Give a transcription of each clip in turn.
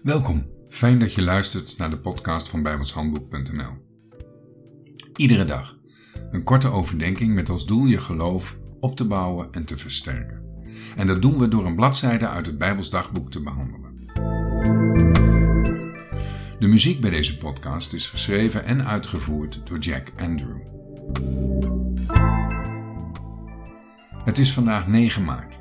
Welkom, fijn dat je luistert naar de podcast van bijbelshandboek.nl. Iedere dag een korte overdenking met als doel je geloof op te bouwen en te versterken. En dat doen we door een bladzijde uit het Bijbelsdagboek te behandelen. De muziek bij deze podcast is geschreven en uitgevoerd door Jack Andrew. Het is vandaag 9 maart.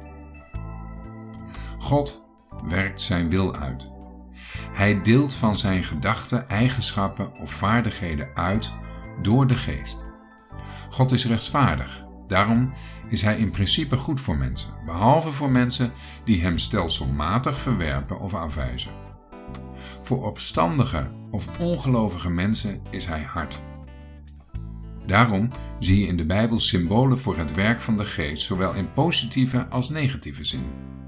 God werkt zijn wil uit. Hij deelt van zijn gedachten, eigenschappen of vaardigheden uit door de geest. God is rechtvaardig. Daarom is hij in principe goed voor mensen, behalve voor mensen die hem stelselmatig verwerpen of afwijzen. Voor opstandige of ongelovige mensen is hij hard. Daarom zie je in de Bijbel symbolen voor het werk van de geest, zowel in positieve als negatieve zin.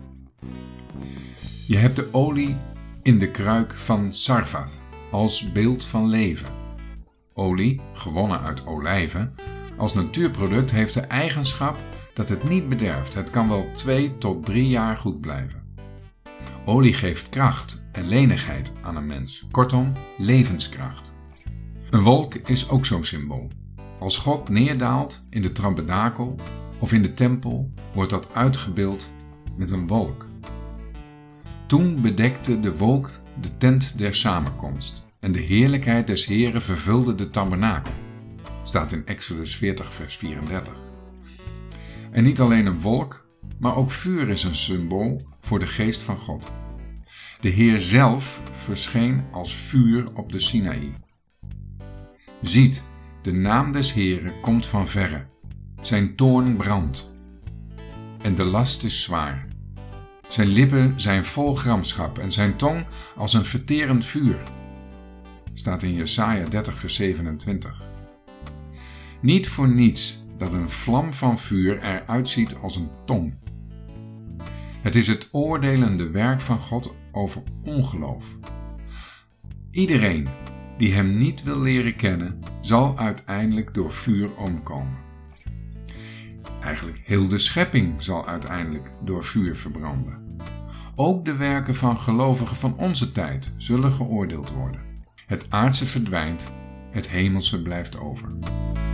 Je hebt de olie in de kruik van Sarfat als beeld van leven. Olie, gewonnen uit olijven, als natuurproduct heeft de eigenschap dat het niet bederft. Het kan wel 2 tot 3 jaar goed blijven. Olie geeft kracht en lenigheid aan een mens. Kortom, levenskracht. Een wolk is ook zo'n symbool. Als God neerdaalt in de tabernakel of in de tempel, wordt dat uitgebeeld met een wolk. Toen bedekte de wolk de tent der samenkomst en de heerlijkheid des Heren vervulde de tabernakel. Staat in Exodus 40 vers 34. En niet alleen een wolk, maar ook vuur is een symbool voor de geest van God. De Heer zelf verscheen als vuur op de Sinaï. Ziet, de naam des Heren komt van verre. Zijn toorn brandt. En de last is zwaar. Zijn lippen zijn vol gramschap en zijn tong als een verterend vuur. Staat in Jesaja 30 vers 27. Niet voor niets dat een vlam van vuur eruit ziet als een tong. Het is het oordelende werk van God over ongeloof. Iedereen die hem niet wil leren kennen, zal uiteindelijk door vuur omkomen. Eigenlijk heel de schepping zal uiteindelijk door vuur verbranden. Ook de werken van gelovigen van onze tijd zullen geoordeeld worden. Het aardse verdwijnt, het hemelse blijft over.